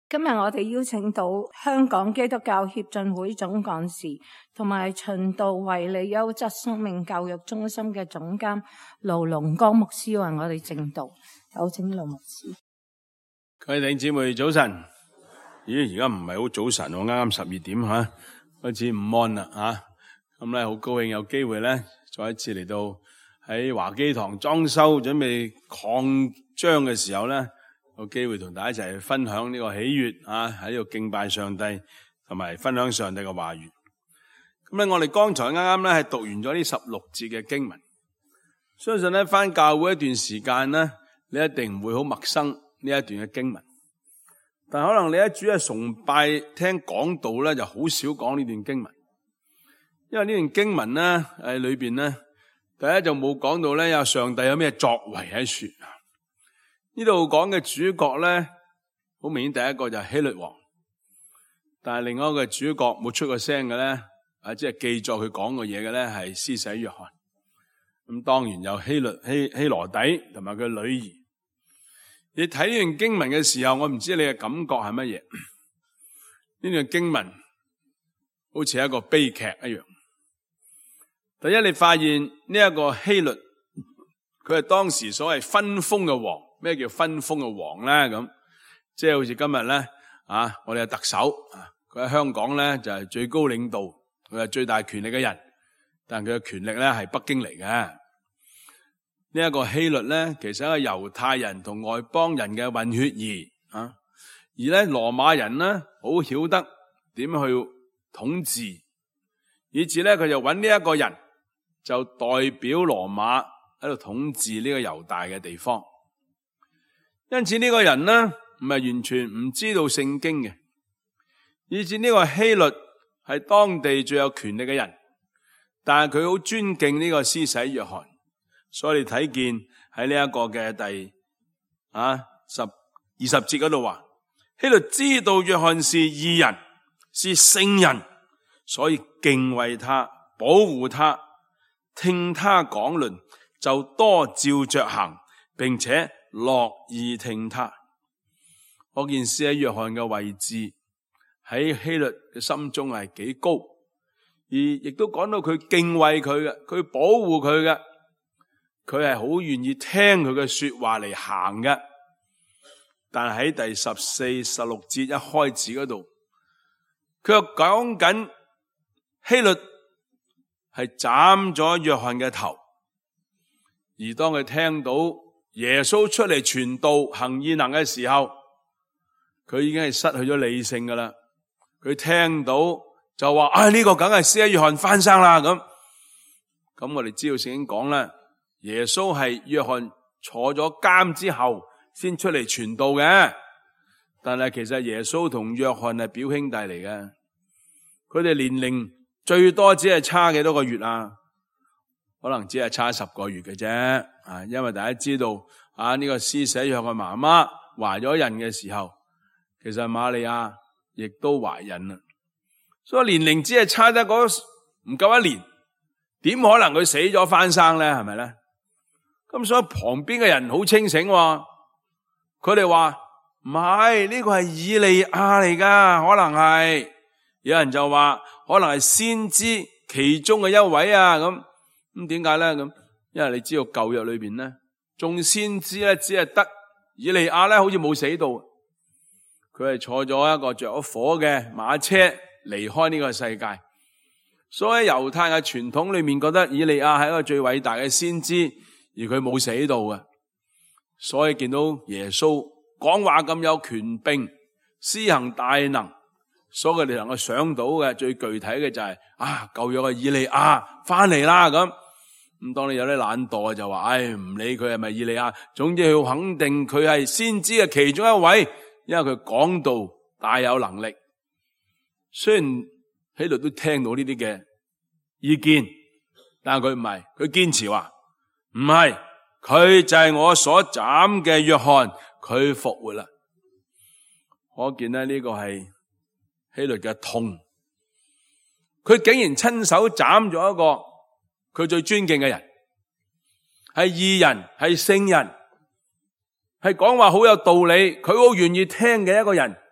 今日我哋邀請到香港基督教協進會總幹事同埋循道衛理優質生命教育中心嘅總監盧龍光牧師為我哋證道。有請盧牧師。 各位弟兄姊妹早晨。咦，而家唔係好早晨，我啱啱12點開始午安啦咁咧好高興有機會咧再一次嚟到喺華基堂裝修準備擴張嘅時候咧，有機會同大家一齊分享呢個喜悅喺呢度敬拜上帝，同埋分享上帝嘅話語。咁咧，我哋剛才啱啱咧係讀完咗呢16節嘅經文，相信咧返教會一段時間咧，你一定唔會好陌生呢一段嘅經文。但可能你喺主日崇拜聽講道咧，就好少講呢段經文，因為呢段經文咧喺裏邊咧，第一就冇講到咧有上帝有咩作為喺說。呢度講嘅主角咧，好明顯第一個就係希律王，但係另外一個主角冇出過聲嘅咧，即係記載佢講嘅嘢嘅咧係施洗約翰。咁當然有希羅底同埋佢女兒。你睇呢段經文嘅時候，我唔知你嘅感覺係乜嘢。呢段經文好似一個悲劇一樣。第一，你發現呢一個希律，佢係當時所謂分封嘅王。咩叫分封嘅王咧？咁即係好似今日咧我哋嘅特首佢喺香港咧就係最高領導，佢係最大權力嘅人，但佢嘅權力咧係北京嚟嘅。呢一個希律咧，其實係一個猶太人同外邦人嘅混血兒而咧羅馬人咧好曉得點去統治，以至咧佢就揾呢一個人就代表羅馬喺度統治呢個猶大嘅地方。因此呢個人呢唔係完全唔知道聖經嘅，以至呢個希律係當地最有權力嘅人，但係佢好尊敬呢個施洗約翰。所以你睇見喺呢一個嘅第20節嗰度話，希律知道約翰是義人，是聖人，所以敬畏他，保護他，聽他講論，就多照着行，並且樂意聽他。嗰件事喺約翰嘅位置喺希律嘅心中係幾高，而亦都講到佢敬畏佢嘅，佢保護佢嘅，佢係好願意聽佢嘅說話嚟行嘅。但係喺第14、16節一開始嗰度，佢又講緊希律係斬咗約翰嘅頭，而當佢聽到耶穌出嚟傳道行異能嘅時候，佢已經係失去咗理性噶啦。佢聽到就話呢個梗係施洗約翰翻生啦。咁我哋知道聖經講啦，耶穌係約翰坐咗監之後先出嚟傳道嘅，但係其實耶穌同約翰係表兄弟嚟嘅，佢哋年齡最多只係差幾多個月啊？可能只係差10個月嘅啫。因為大家知道呢個施洗約翰媽媽懷咗孕嘅時候，其實瑪利亞亦都懷孕啦，所以年齡只係差得唔夠1年，點可能佢死咗翻生咧？係咪咧？咁所以旁邊嘅人好清醒，佢哋話唔係，呢個係以利亞嚟噶，可能係有人就話可能係先知其中嘅一位啊。咁點解咧？咁因為你知道舊約裏邊咧，眾先知咧只係得以利亞咧，好似冇死到，佢係坐咗一個着咗火嘅馬車離開呢個世界。所以猶太嘅傳統裏面覺得以利亞係一個最偉大嘅先知，而佢冇死到嘅。所以見到耶穌講話咁有權柄，施行大能，所以佢哋能夠想到嘅最具體嘅就係舊約嘅以利亞翻嚟啦。咁當你有啲懶惰就話唔理佢係咪以利亞，總之要肯定佢係先知嘅其中一位，因為佢講道大有能力。雖然希律都聽到呢啲嘅意見，但係佢唔係，佢堅持話唔係，佢就係我所斬嘅約翰，佢復活啦。可見呢個係希律嘅痛，佢竟然親手斬咗一個佢最尊敬嘅人，係義人，係聖人，係講話好有道理，佢好願意聽嘅一個人，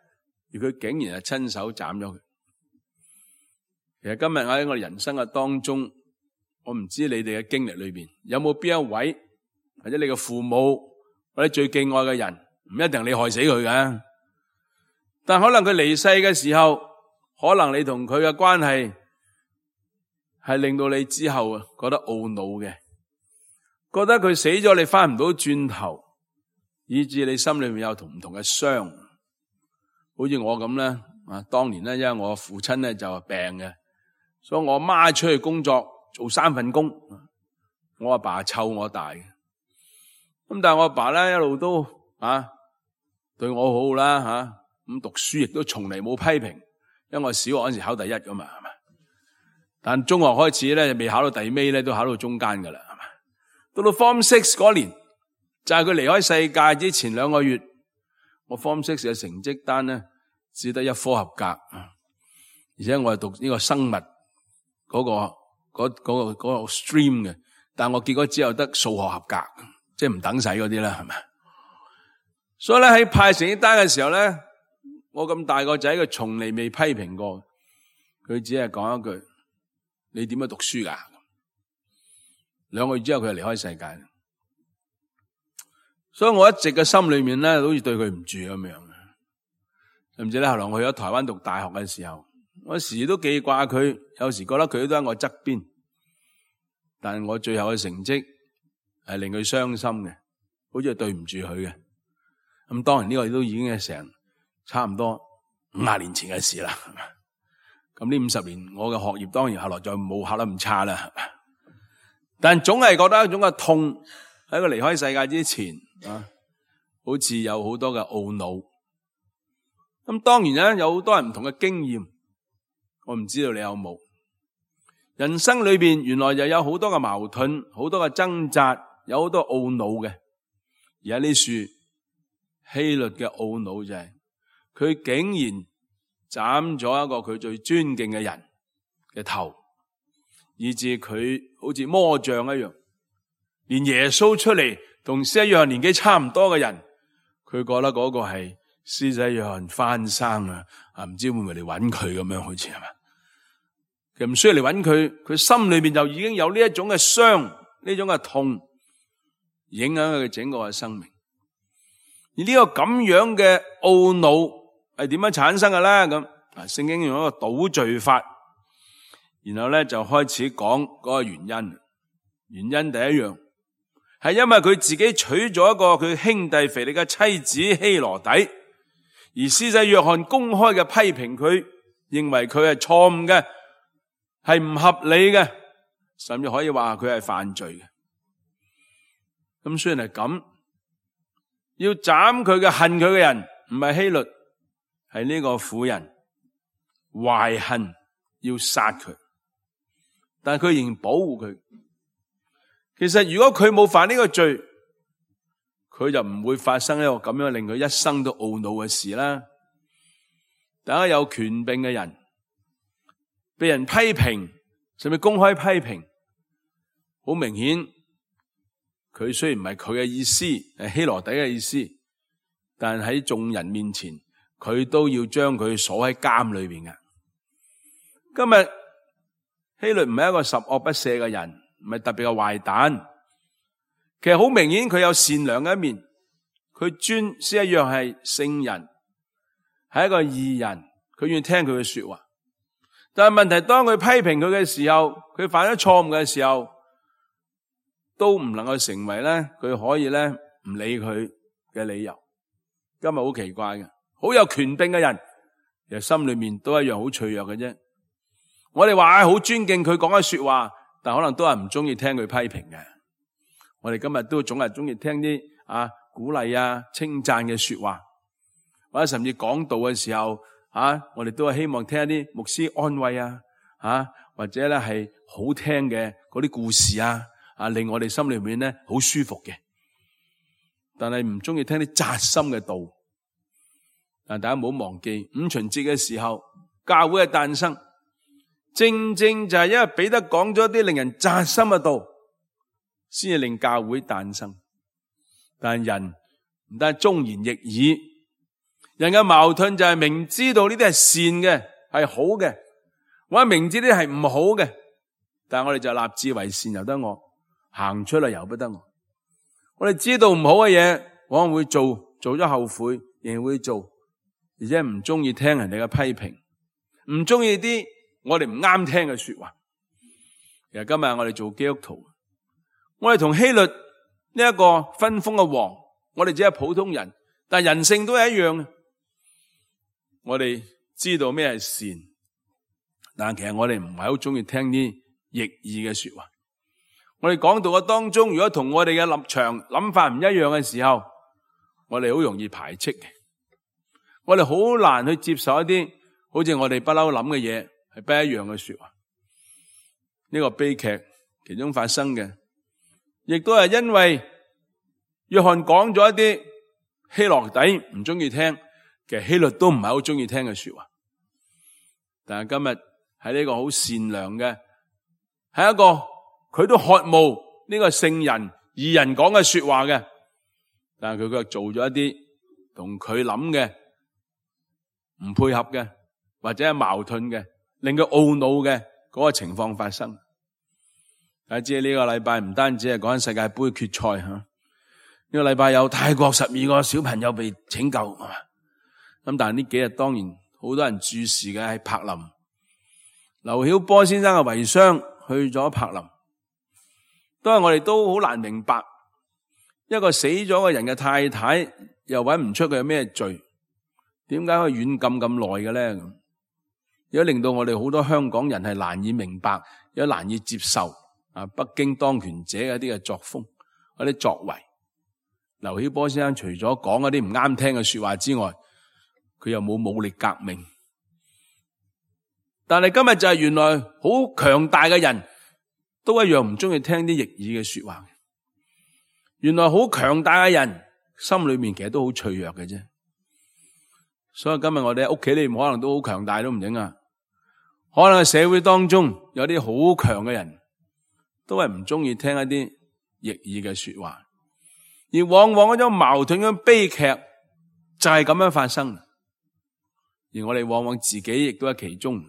而佢竟然係親手斬咗佢。其實今日喺我哋人生嘅當中，我唔知你哋嘅經歷裏邊有冇邊一位，或者你嘅父母或者最敬愛嘅人，唔一定你害死佢嘅，但可能佢離世嘅時候，可能你同佢嘅關係係令到你之後覺得懊惱嘅，覺得佢死咗你翻唔到轉頭，以致你心裏面有唔同嘅傷。好似我咁咧，當年咧，因為我父親咧就病嘅，所以我媽出去工作做3份工，我阿爸湊我大嘅。咁但係我阿爸咧一路都對我好啦咁讀書亦都從嚟冇批評，因為我小學嗰時考第一噶嘛，係嘛？但中學開始咧未考到第尾咧，都考到中間噶啦，係嘛？到 Form 6嗰年，就係佢離開世界之前2個月，我 Form 6嘅成績單咧只得1科合格，而且我係讀呢個生物嗰個 stream 嘅，但我結果只有得數學合格，即係唔等使嗰啲啦，係咪？所以咧喺派成績單嘅時候咧，我咁大個仔，佢從嚟未批評過，佢只係講一句：你點樣讀書㗎？2個月之後佢就離開世界，所以我一直嘅心裏面咧，好似對佢唔住咁樣。甚至咧後來我去咗台灣讀大學嘅時候，我時時都記掛佢，有時覺得佢都喺我側邊，但係我最後嘅成績係令佢傷心嘅，好似係對唔住佢嘅。咁當然呢個都已經係成差唔多50年前嘅事啦。咁呢50年我嘅學業當然後來就冇考得咁差啦，但總係覺得一種嘅痛，喺佢離開世界之前好似有好多嘅懊惱。咁當然咧有好多人唔同嘅經驗，我唔知道你有冇。人生裏邊原來又有好多嘅矛盾，好多嘅掙扎，有好多懊惱嘅。而喺呢處希律嘅懊惱就係佢竟然斬咗一個佢最尊敬嘅人嘅頭，以致佢好似魔像一樣，連耶穌出嚟同施洗約翰年紀差唔多嘅人，佢覺得嗰個係施洗約翰翻生啊，唔知會唔會嚟揾佢咁樣，好似係嘛？其實唔需要嚟揾佢，佢心裏面就已經有呢一種嘅傷，呢種嘅痛，影響佢整個嘅生命。而呢個咁樣嘅懊惱係點樣產生嘅咧？咁聖經用一個倒敘法，然後咧就開始講嗰個原因。原因第一樣係因為佢自己娶咗一個佢兄弟腓力嘅妻子希羅底，而施洗約翰公開嘅批評佢，認為佢係錯誤嘅，係唔合理嘅，甚至可以話佢係犯罪嘅。咁雖然係咁，要斬佢嘅恨佢嘅人唔係希律，係呢個婦人懷恨要殺佢，但係佢仍然保護佢。其實如果佢冇犯呢個罪，佢就唔會發生一個咁樣令佢一生都懊惱嘅事啦。大家有權柄嘅人被人批評，甚至公開批評，好明顯佢雖然唔係佢嘅意思，係希羅底嘅意思，但喺眾人面前佢都要將佢鎖喺監裏邊嘅。今日希律唔係一個十惡不赦嘅人，唔係特別嘅壞蛋，其實好明顯佢有善良嘅一面，佢尊施洗約翰係聖人，係一個義人，佢願意聽佢嘅說話。但係問題，當佢批評佢嘅時候，佢犯咗錯誤嘅時候，都唔能夠成為咧佢可以咧唔理佢嘅理由。今日好奇怪嘅，好有權柄嘅人，其實心裏面都一樣好脆弱嘅啫。我哋話好尊敬佢講嘅說話，但可能都係唔中意聽佢批評嘅。我哋今日都總係中意聽啲鼓勵啊、稱讚嘅說話，或者甚至講道嘅時候我哋都係希望聽一啲牧師安慰或者咧係好聽嘅嗰啲故事令我哋心裏面咧好舒服嘅。但係唔中意聽啲扎心嘅道。但大家唔好忘記，五旬節嘅時候，教會嘅誕生，正正就係因為彼得講咗一啲令人扎心嘅道，先至令教會誕生。但人唔但忠言逆耳， 人嘅矛盾就係明知道呢啲係善嘅，係好嘅，或者明知呢啲係唔好嘅，但係我哋就立志為善由得我，行出嚟由不得我。我哋知道唔好嘅嘢，往往會做咗後悔，仍然會做，而且唔中意聽人哋嘅批評，唔中意啲我哋唔啱聽嘅說話。其實今日我哋做基督徒，我哋同希律呢一個分封嘅王，我哋只係普通人，但人性都係一樣嘅。我哋知道咩係善，但其實我哋唔係好中意聽啲逆耳嘅說話。我哋講道嘅當中，如果同我哋嘅立場諗法唔一樣嘅時候，我哋好容易排斥嘅。我哋好難去接受一啲好似我哋不嬲諗嘅嘢係不一樣嘅說話。呢個悲劇其中發生嘅，亦都係因為約翰講咗一啲希羅底唔中意聽，其實希律都唔係好中意聽嘅說話。但係今日喺呢個好善良嘅，係一個佢都渴慕呢個聖人義人講嘅說話嘅，但係佢卻做咗一啲同佢諗嘅唔配合嘅，或者係矛盾嘅，令佢懊惱嘅嗰個情況發生。大家知呢個禮拜唔單止係講緊世界杯決賽吓，呢個禮拜有泰國12個小朋友被拯救，咁但係呢幾日當然好多人注視嘅係柏林，劉曉波先生嘅遺孀去咗柏林，都係我哋都好難明白，一個死咗嘅人嘅太太又揾唔出佢有咩罪，點解可以軟禁咁耐嘅咧？有令到我哋好多香港人係難以明白，有難以接受北京當權者嘅一啲嘅作風，嗰啲作為。劉曉波先生除咗講嗰啲唔啱聽嘅說話之外，佢又冇武力革命。但係今日就係原來好強大嘅人都一樣唔中意聽啲逆耳嘅說話。原來好強大嘅人心裏面其實都好脆弱嘅啫。所以今日我哋喺屋企裏面可能都好強大都唔整啊。可能喺社會當中有啲好強嘅人都係唔中意聽一啲逆耳嘅說話，而往往嗰種矛盾嘅悲劇就係咁樣發生。而我哋往往自己亦都喺其中，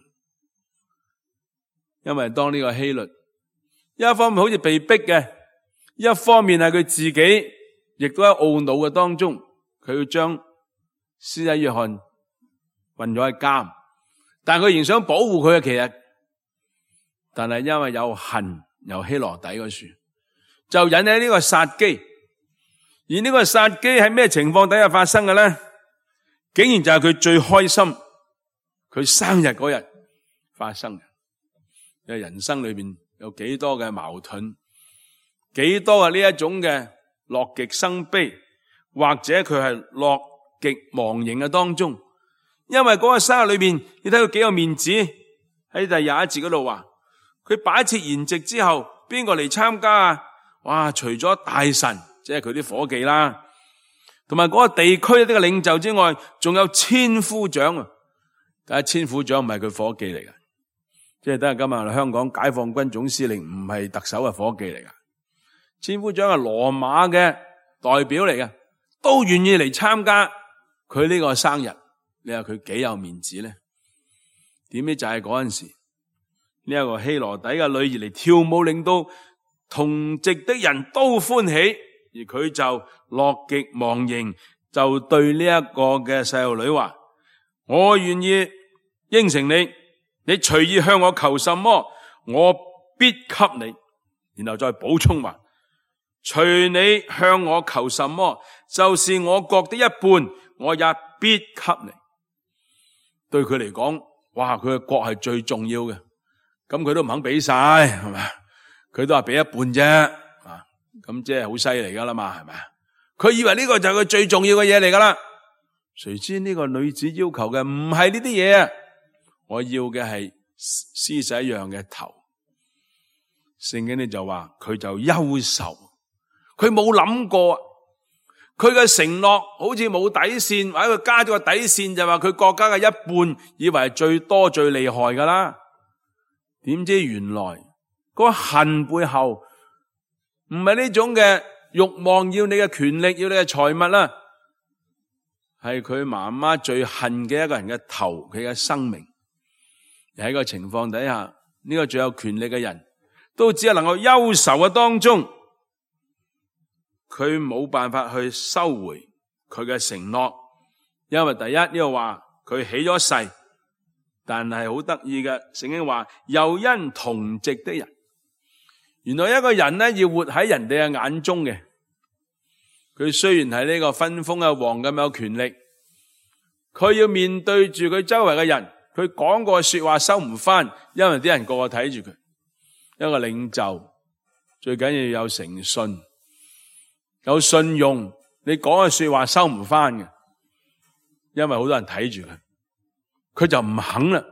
因為當呢個希律一方面好似被逼嘅，一方面係佢自己亦都喺懊惱嘅當中，佢要將施洗約翰困咗喺監，但係佢仍想保護佢嘅，其實但係因為有恨由希羅底嗰處，就引起呢個殺機。而呢個殺機喺咩情況底下發生嘅咧？竟然就係佢最開心佢生日嗰日發生嘅。因為人生裏邊有幾多嘅矛盾，幾多嘅呢一種嘅樂極生悲，或者佢係樂極忘形嘅當中。因為嗰個生日裏邊，你睇佢幾有面子，喺第21節嗰度話，佢擺設筵席之後，邊個嚟參加啊？哇！除咗大臣，即係佢啲伙計啦，同埋嗰個地區呢個領袖之外，仲有千夫長啊！但係千夫長唔係佢伙計嚟㗎，即係等下今日我哋香港解放軍總司令唔係特首嘅伙計嚟㗎，千夫長係羅馬嘅代表嚟嘅，都願意嚟參加佢呢個生日。你話佢幾有面子咧？點知就係嗰陣時，呢一個希羅底嘅女兒嚟跳舞，令到同席的人都歡喜，而佢就樂極忘形，就對呢一個嘅細路女話：我願意應承你，你隨意向我求什麼，我必給你。然後再補充話：隨你向我求什麼，就是我國的一半，我也必給你。對佢嚟講，哇！佢嘅國係最重要嘅，咁佢都唔肯俾晒，係咪？佢都話俾一半啫，咁即係好犀利噶啦嘛，係咪？佢以為呢個就係佢最重要嘅嘢嚟噶啦，誰知呢個女子要求嘅唔係呢啲嘢啊！我要嘅係施洗約翰嘅頭。聖經呢就話佢就憂愁，佢冇諗過。佢嘅承諾好似冇底線，或者佢加咗個底線，就話佢國家嘅一半，以為係最多最厲害噶啦。點知原來嗰個恨背後唔係呢種嘅慾望，要你嘅權力，要你嘅財物啦， 係佢媽媽最恨嘅一個人嘅頭，佢嘅生命。而喺個情況底下，呢個最有權力嘅人都只係能夠憂愁嘅當中，佢冇辦法去收回佢嘅承諾，因為第一呢個話佢起咗誓，但係好得意嘅，聖經話又因同席的人，原來一個人呢要活喺人哋嘅眼中嘅，佢雖然係呢個分封嘅王咁有權力，佢要面對住佢周圍嘅人，佢講過說話收唔翻，因為啲人個個睇住佢。一個領袖最緊要有誠信，有信用，你講嘅說話收唔翻嘅，因為好多人睇住佢，佢就唔肯啦。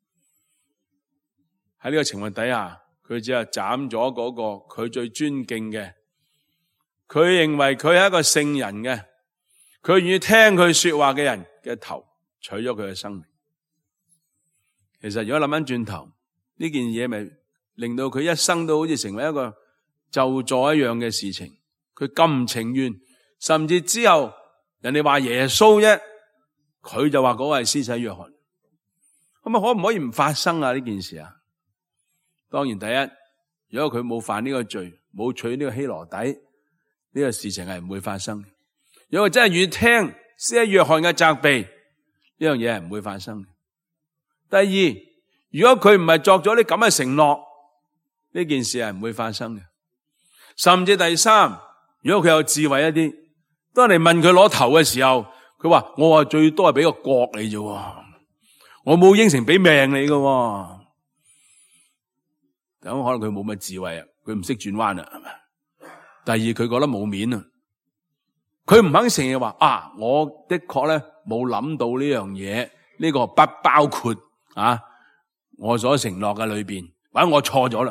喺呢個情況底下，佢只係斬咗嗰個佢最尊敬嘅，佢認為佢係一個聖人嘅，佢願意聽佢說話嘅人嘅頭，取咗佢嘅生命。其實如果諗翻轉頭，呢件嘢咪令到佢一生都好似成為一個咒詛一樣嘅事情。佢咁唔情願，甚至之後人哋話耶穌啫，佢就話嗰個係施洗約翰。咁啊，可唔可以唔發生啊呢件事啊？當然第一，如果佢冇犯呢個罪，冇娶呢個希羅底，呢個事情係唔會發生。如果佢真係願意聽施洗約翰嘅責備，呢樣嘢係唔會發生。第二，如果佢唔係作咗啲咁嘅承諾，呢件事係唔會發生嘅。甚至第三，如果佢有智慧一啲，當你問佢攞頭嘅時候，佢話我話最多係俾個角你啫，我冇應承俾命你㗎。咁可能佢冇乜智慧啊，佢唔識轉彎啊，係咪？第二，佢覺得冇面啊，佢唔肯承認話啊，我的確咧冇諗到呢樣嘢，呢個不包括啊我所承諾嘅裏邊，或者我錯咗啦，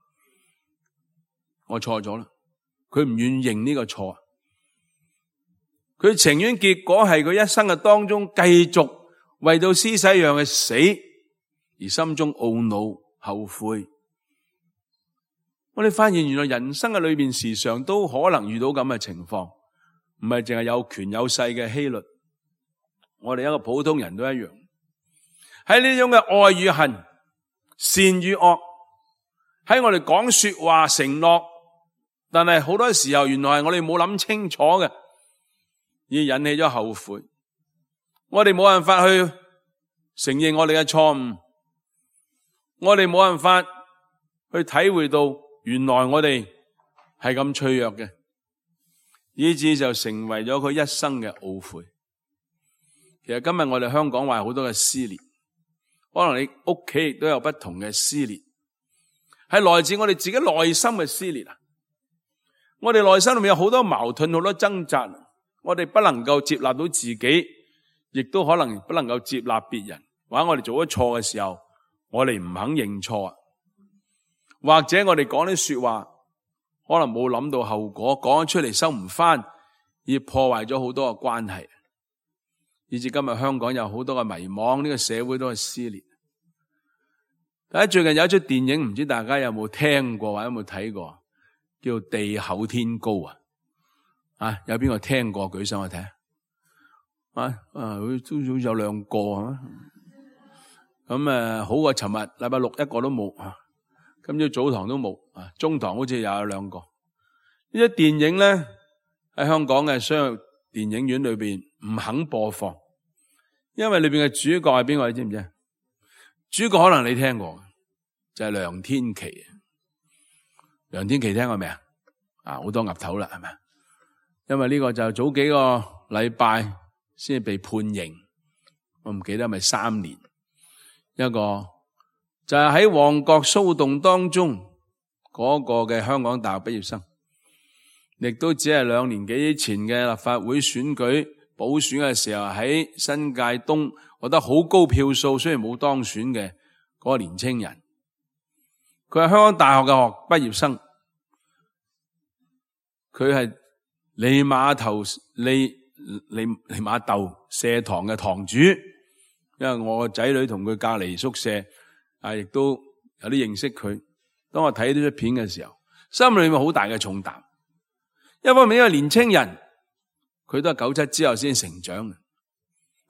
我錯咗啦，佢唔願意認呢個錯，佢情願結果係佢一生嘅當中繼續為到施洗約翰嘅死而心中懊惱後悔。我哋發現原來人生嘅裏邊時常都可能遇到咁嘅情況，唔係淨係有權有勢嘅希律，我哋一個普通人都一樣。喺呢種嘅愛與恨、善與惡，喺我哋講說話承諾，但係好多時候原來係我哋冇諗清楚嘅，而引起咗後悔。我哋冇辦法去承認我哋嘅錯誤，我哋冇辦法去體會到原來我哋係咁脆弱嘅，以致就成為咗佢一生嘅懊悔。其實今日我哋香港話好多嘅撕裂，可能你屋企亦都有不同嘅撕裂，係來自我哋自己內心嘅撕裂啊！我哋內心裏面有好多矛盾，好多掙扎，我哋不能夠接納到自己，亦都可能不能夠接納別人。或者我哋做咗錯嘅時候，我哋唔肯認錯啊！或者我哋講啲說話，可能冇諗到後果，講咗出嚟收唔翻，而破壞咗好多嘅關係，以至今日香港有好多嘅迷惘，呢個社會都係撕裂。但係最近有一出電影，唔知大家有冇聽過或者有冇睇過，叫《地厚天高》啊！有邊個聽過？舉手我睇下。佢都有兩個啊。咁好過尋日禮拜六一個都冇啊。今朝早堂都冇啊，中堂好似又有兩個。呢啲電影咧喺香港嘅商業電影院裏邊唔肯播放，因為裏邊嘅主角係邊個你知唔知？主角可能你聽過，就係梁天琦。梁天琦聽過未啊？好多岌頭啦，係咪？因為呢個就早幾個禮拜先至被判刑，我唔記得係咪3年。一個就係喺旺角騷動當中嗰個嘅香港大學畢業生，亦都只係2年幾前嘅立法會選舉補選嘅時候，喺新界東獲得好高票數，雖然冇當選嘅嗰個年青人，佢係香港大學嘅畢業生，佢係利馬竇社堂嘅堂主，因為我個仔女同佢隔離宿舍，亦都有啲認識佢。當我睇呢出片嘅時候，心裏面好大嘅重擔。一方面因為年青人，佢都係97之後先成長嘅，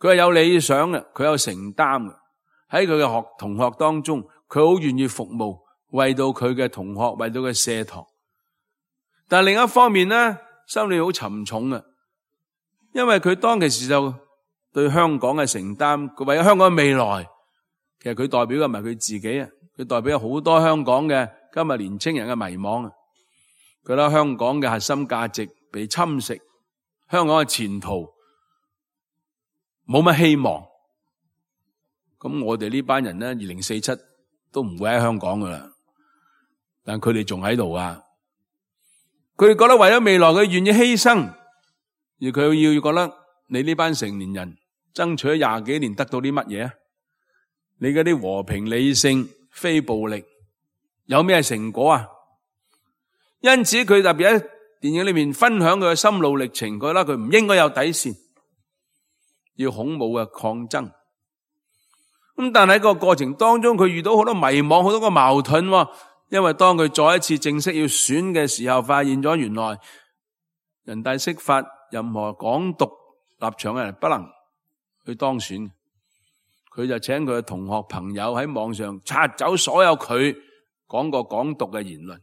佢係有理想嘅，佢有承擔嘅。喺佢嘅同學當中，佢好願意服務，為到佢嘅同學，為到佢社堂。但係另一方面咧，心裏好沉重嘅，因為佢當其時就對香港嘅承擔，佢為咗香港嘅未來，其實佢代表嘅唔係佢自己啊，佢代表好多香港嘅今日年青人嘅迷惘啊。佢覺得香港嘅核心價值被侵蝕，香港嘅前途冇乜希望。咁我哋呢班人咧，2047都唔會喺香港噶啦，但佢哋仲喺度啊。佢哋覺得為咗未來，佢願意犧牲，而佢要覺得你呢班成年人爭取咗20幾年，得到啲乜嘢啊？你嗰啲和平理性非暴力有咩成果啊？因此佢特別喺電影裏面分享佢嘅心路歷程，覺得佢唔應該有底線，要恐怖嘅抗爭。咁但係喺個過程當中，佢遇到好多迷惘，好多個矛盾。因為當佢再一次正式要選嘅時候，發現咗原來人大釋法任何港獨立場嘅人不能去當選。佢就請佢嘅同學朋友喺網上刷走所有佢講過港獨嘅言論。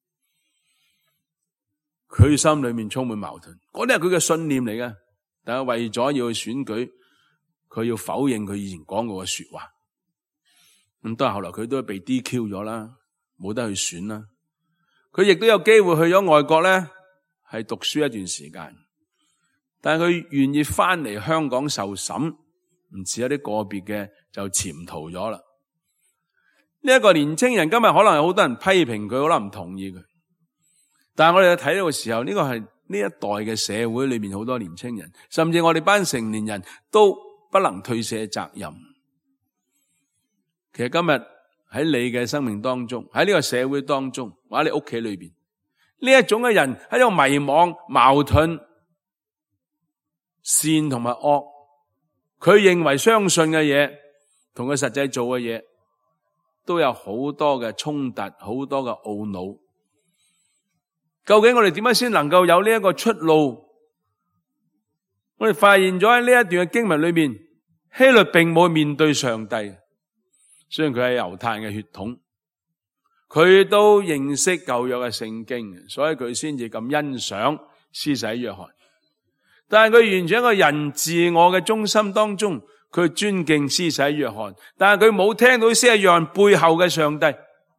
佢心裏面充滿矛盾，嗰啲係佢嘅信念嚟嘅，但係為咗要去選舉，佢要否認佢以前講過嘅說話。咁當然後來佢都被 DQ 咗啦，冇得去選啦。佢亦都有機會去咗外國咧，係讀書一段時間，但係佢願意翻嚟香港受審，唔似有啲個別嘅就潛逃咗啦。呢一個年青人今日可能有好多人批評佢，可能唔同意佢。但係我哋睇到嘅時候，呢個係呢一代嘅社會裏面好多年青人，甚至我哋班成年人都不能推卸責任。其實今日喺你嘅生命當中，喺呢個社會當中，或者你屋企裏邊，呢一種嘅人喺度迷惘、矛盾、善同埋惡，佢認為相信嘅嘢同佢實際做嘅嘢都有好多嘅衝突，好多嘅懊惱。究竟我哋點樣先能夠有呢一個出路？我哋發現咗喺呢一段嘅經文裏面，希律並冇面對上帝，雖然佢係猶太人嘅血統，佢都認識舊約嘅聖經，所以佢先至咁欣賞施洗約翰。但係佢完全一個人自我嘅中心當中，佢尊敬施洗約翰，但係佢冇聽到施洗約翰背後嘅上帝。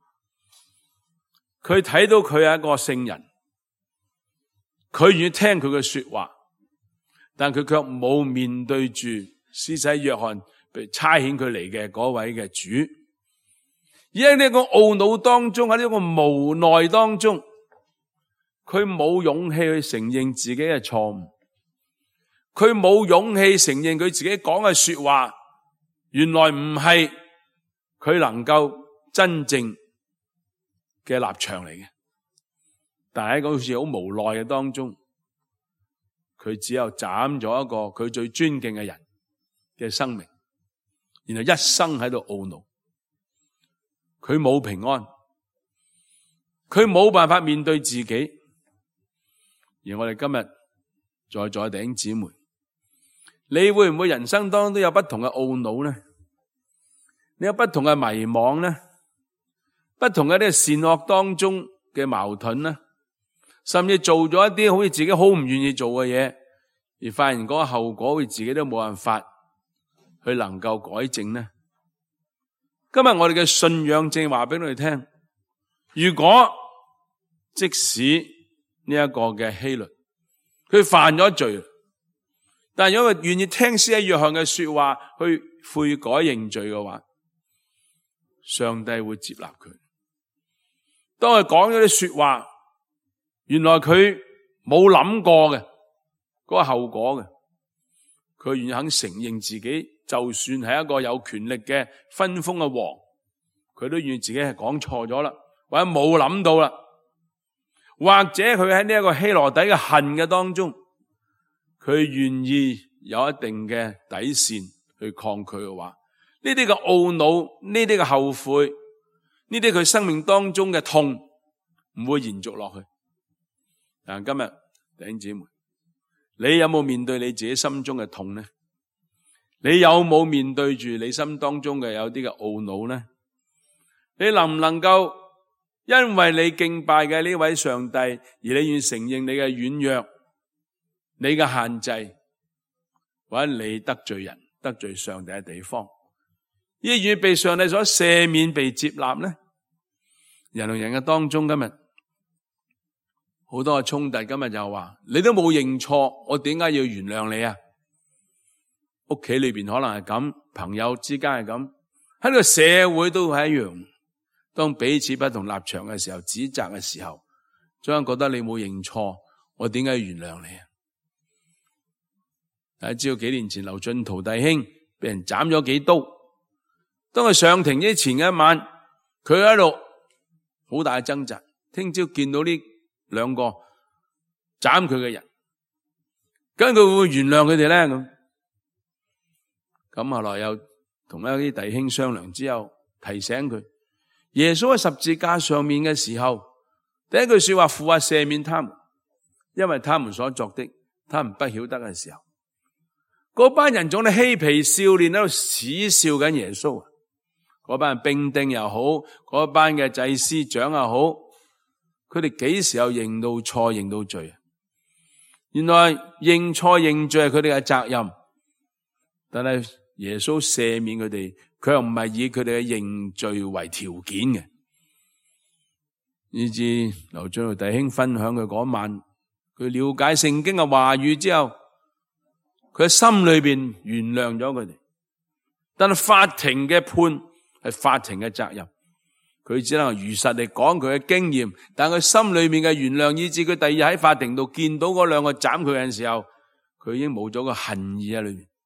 佢睇到佢係一個聖人，佢願意聽佢嘅說話，但佢卻冇面對住施洗約翰被差遣佢嚟嘅嗰位嘅主。而喺呢個懊惱當中，喺呢個無奈當中，佢冇勇氣去承認自己嘅錯誤，佢冇勇氣承認佢自己講嘅說話原來唔係佢能夠真正嘅立場嚟嘅。但係喺好似好無奈嘅當中，佢只有斬咗一個佢最尊敬嘅人嘅生命，然後一生喺度懊惱。佢冇平安，佢冇辦法面對自己。而我哋今日在座嘅弟兄姊妹，你會唔會人生當中都有不同嘅懊惱呢？你有不同嘅迷惘呢？不同嘅啲善惡當中嘅矛盾呢？甚至做咗一啲好似自己好唔願意做嘅嘢，而發現嗰個後果，好似自己都冇辦法去能夠改正呢？今日我哋嘅信仰正話俾你哋聽，如果即使呢一個嘅希律，佢犯咗罪，但係如果佢願意聽施洗約翰嘅說話，去悔改認罪嘅話，上帝會接納佢。當佢講咗啲說話，原來佢冇諗過嘅嗰個後果嘅，佢願意肯承認自己，就算係一個有權力嘅分封嘅王，佢都願意自己係講錯咗啦，或者冇諗到啦，或者佢喺呢一個希羅底嘅恨嘅當中，佢願意有一定嘅底線去抗拒嘅話，呢啲嘅懊惱，呢啲嘅後悔，呢啲佢生命當中嘅痛唔會延續落去。但今日弟兄姊妹，你有冇面對你自己心中嘅痛呢？ 你有冇面對住你心當中嘅有啲嘅懊惱呢？你能唔能夠因為你敬拜嘅呢位上帝，而你願意承認你嘅軟弱、你嘅限制，或者你得罪人、得罪上帝嘅地方，願意被上帝所赦免、被接納呢？人同人嘅當中，今日好多嘅衝突，今日就話你都冇認錯，我點解要原諒你啊？屋企裏邊可能係咁，朋友之間係咁，喺呢個社會都係一樣。當彼此不同立場嘅時候，指責嘅時候，總係覺得你冇認錯，我點解要原諒你啊？大家知道幾年前劉進圖弟兄被人斬咗幾刀，當佢上庭之前嘅一晚，佢喺度好大嘅掙扎。聽朝見到呢兩個斬佢嘅人，咁佢會唔會原諒佢哋咧？咁後來又同一啲弟兄商量之後，提醒佢，耶穌喺十字架上面嘅時候，第一句說話，父啊，赦免他們，因為他們所作的，他們不曉得嘅時候，嗰班人總係嬉皮笑臉喺度恥笑緊耶穌。嗰班兵丁又好，嗰班嘅祭司長又好，佢哋幾時有認到錯、認到罪啊？原來認錯認罪係佢哋嘅責任，但係耶穌赦免佢哋，佢又唔係以佢哋嘅認罪為條件嘅。以至劉進圖弟兄分享佢嗰晚，佢了解聖經嘅話語之後，佢喺心裏邊原諒咗佢哋。但係法庭嘅判係法庭嘅責任，佢只能如實地講佢嘅經驗，但係佢心裏面嘅原諒，以至佢第二日喺法庭度見到嗰兩個斬佢嘅時候，佢已經冇咗個恨意喺裏面。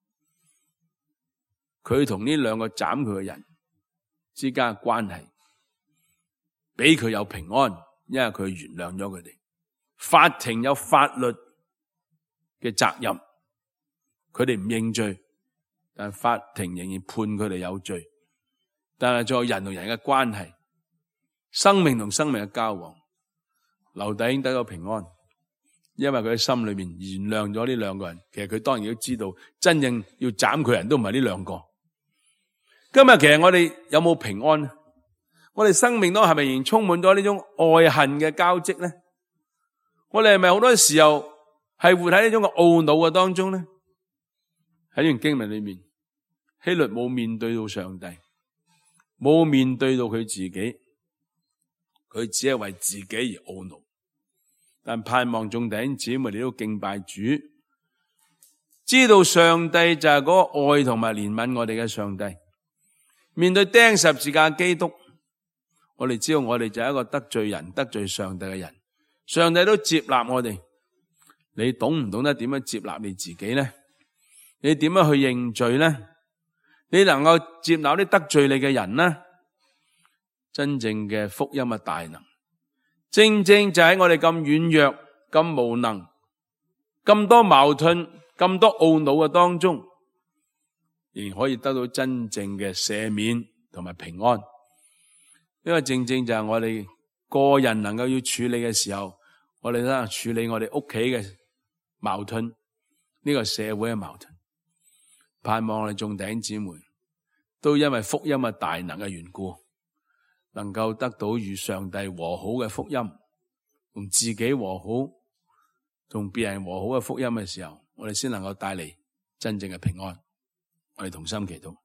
佢同呢兩個斬佢嘅人之間嘅關係，俾佢有平安，因為佢原諒咗佢哋。法庭有法律嘅責任，佢哋唔認罪，但法庭仍然判佢哋有罪。但係仲有人同人嘅關係，生命同生命嘅交往，劉弟兄得到平安，因為佢喺心裏面原諒咗呢兩個人。其實佢當然都知道，真正要斬佢人都唔係呢兩個。今日其實我哋有冇平安呢？我哋生命當中係咪仍然充滿咗呢種愛恨嘅交織呢？我哋係咪好多時候係活喺呢種嘅懊惱嘅當中呢？喺呢段經文裏面，希律冇面對到上帝，冇面對到佢自己，佢只係為自己而懊惱。但盼望眾弟兄姊妹哋都敬拜主，知道上帝就係嗰個愛同埋憐憫我哋嘅上帝。面對釘十字架基督，我哋知道我哋就係一個得罪人、得罪上帝嘅人。上帝都接納我哋，你懂唔懂得點樣接納你自己呢？你點樣去認罪呢？你能夠接納啲得罪你嘅人呢？真正嘅福音嘅大能，正正就喺我哋咁軟弱、咁無能、咁多矛盾、咁多懊惱嘅當中，仍然可以得到真正嘅赦免同埋平安。因為正正就係我哋個人能夠要處理嘅時候，我哋都處理我哋屋企嘅矛盾，呢個社會嘅矛盾。盼望我哋眾弟兄姊妹都因為福音嘅大能嘅緣故，能夠得到與上帝和好嘅福音，同自己和好，同別人和好嘅福音嘅時候，我哋先能夠帶嚟真正嘅平安。我哋同心祈禱。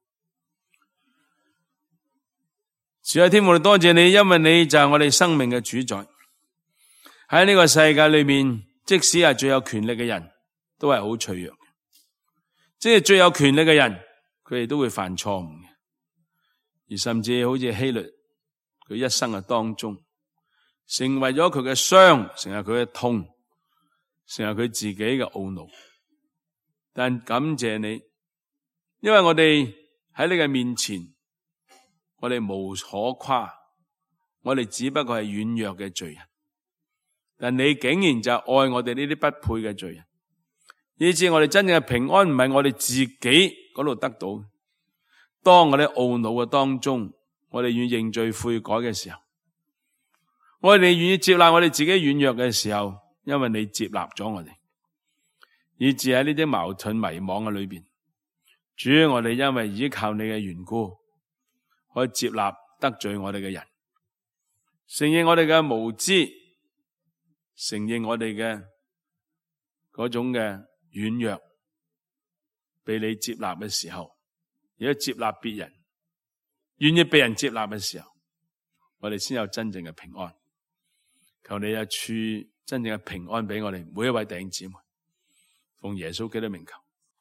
主啊，天父，我哋多謝你，因為你就係我哋生命嘅主宰。喺呢個世界裏面，即使係最有權力嘅人，都係好脆弱嘅。即係最有權力嘅人，佢哋都會犯錯誤嘅。而甚至好似希律，佢一生嘅當中，成為咗佢嘅傷，成為佢嘅痛，成為佢自己嘅懊惱。但感謝你，因為我哋喺你嘅面前，我哋無可誇，我哋只不過係軟弱嘅罪人。但你竟然就愛我哋呢啲不配嘅罪人，以致我哋真正嘅平安唔係我哋自己嗰度得到。當我哋懊惱嘅當中，我哋願意認罪悔改嘅時候，我哋願意接納我哋自己軟弱嘅時候，因為你接納咗我哋，以致喺呢啲矛盾迷惘嘅裏邊， 主，我哋因為依靠你嘅緣故，可以接納得罪我哋嘅人，承認我哋嘅無知，承認我哋嘅嗰種嘅軟弱，被你接納嘅時候，而家接納別人，願意被人接納嘅時候，我哋先有真正嘅平安。求你賜真正嘅平安俾我哋每一位弟兄姊妹，奉耶穌基督名求。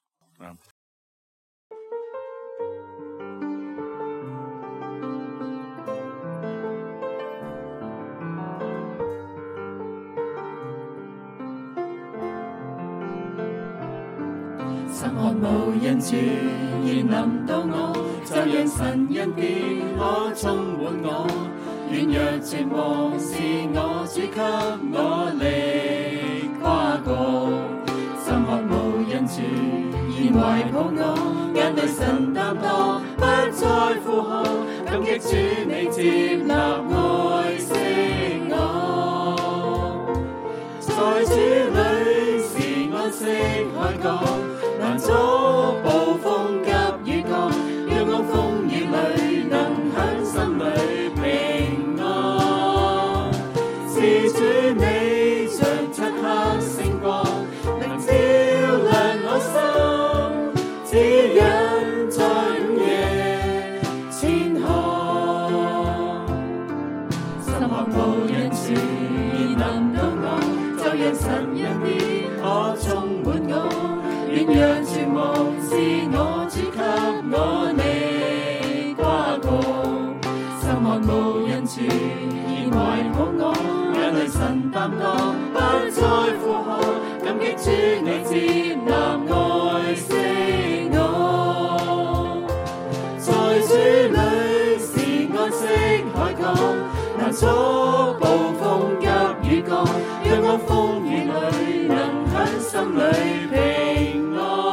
心渴無人住，願臨到我，就讓神恩典可充滿我。軟弱絕望是我主給我力跨過。心渴無人住，願懷抱我，眼淚神擔當，不再負荷。感激主你接納愛惜我，在主裏是安息海港。難阻暴風急雨降，讓我風雨裏能享心裏平安。是主你像漆黑星光，能照亮我心，指引在午夜前行。心渴無人住，願臨到我，就讓神恩典可充滿我。軟弱絕望是我主給我力跨過，心渴無人住，願懷抱我，眼淚神擔當，不再負荷。感激主你接納愛惜我，在主裏是安息海港，難阻暴風急雨降，讓我風雨裏能享心裏平。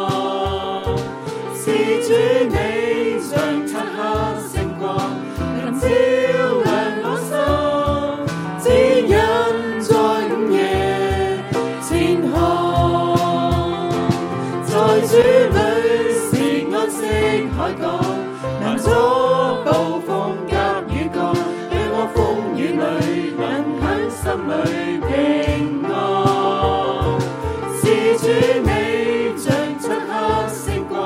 主你像漆黑星光，能照亮我心，指引在午夜前行。在主裏是安息海港，難阻暴風急雨降，讓我風雨裏能享心裏平安。是主你像漆黑星光，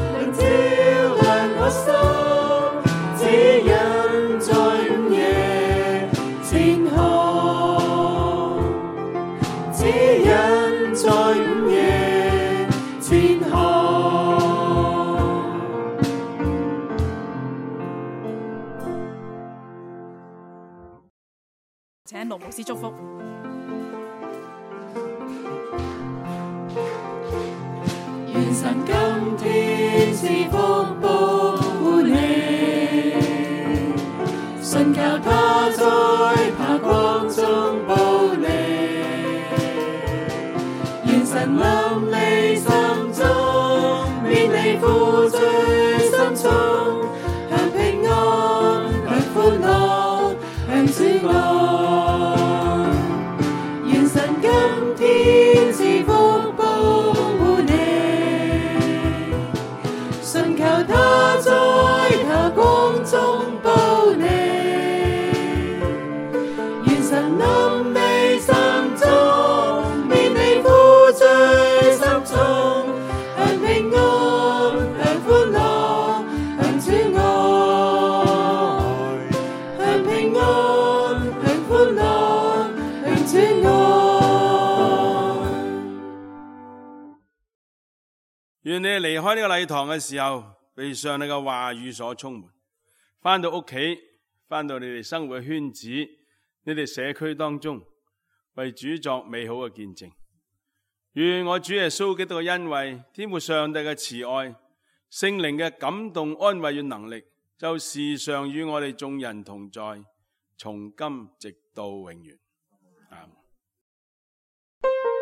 指引在午夜前行，指引在午夜前行。 請盧牧師祝福。 願神今天賜福保護你，信靠他在爬光中保你。願神臨你心中，免你負罪心重，向平安，向歡樂，向主愛。願神今天賜福保護你，信靠他在他光中保你。願神臨你心中，免你負罪心重，向平安，向歡樂，向主愛。向平安，向歡樂，向主愛。 願你離開呢個禮堂嘅時候，被上帝嘅話語所充滿，返到屋企，返到你哋生活嘅圈子，你哋社區當中，為主作美好嘅見證。願我主耶穌基督嘅恩惠、天父上帝嘅慈愛、聖靈嘅感動、安慰與能力，就時常與我哋眾人同在，從今直到永遠。阿們。